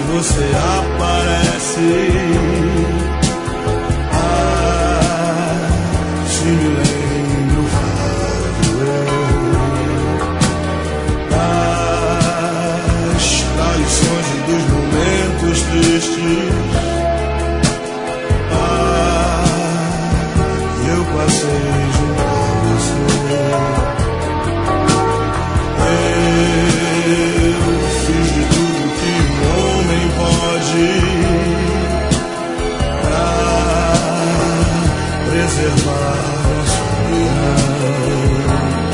você aparece. Se me lembro, das traições e dos momentos tristes. Eu passei junto a você. Eu fiz de tudo que um homem pode pra preservar nossa união.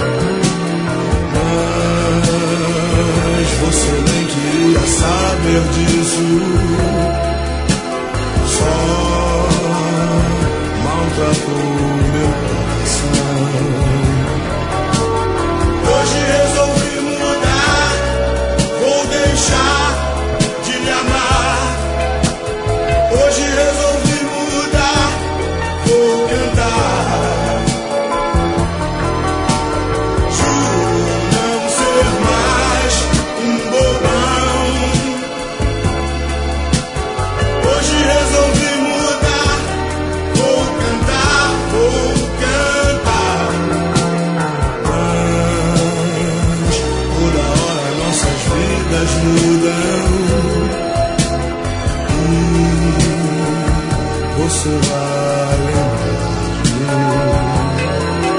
Mas você nem queria saber disso. Só maltratou meu coração. Hoje resolvi mudar, vou deixar de lhe amar. Hoje resolvi mudar, vou cantar. Juro não ser mais um bobão. Hoje resolvi mudar, vou cantar, vou cantar. Mas toda hora nossas vidas mudam. Você vai lembrar de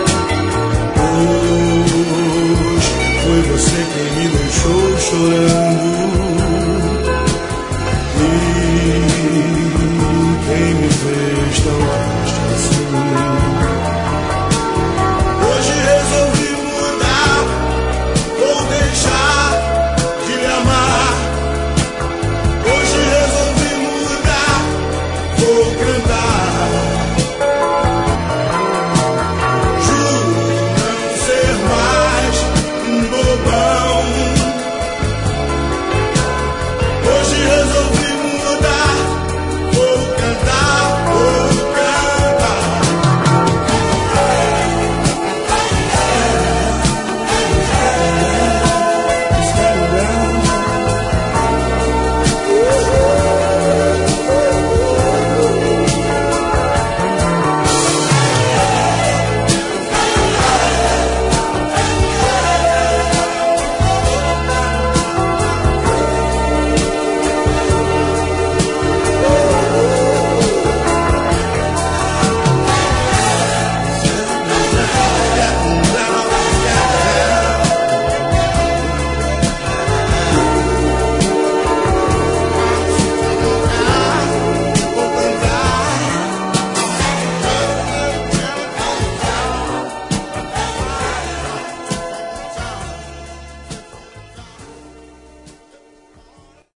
mim. Hoje foi você quem me deixou chorando.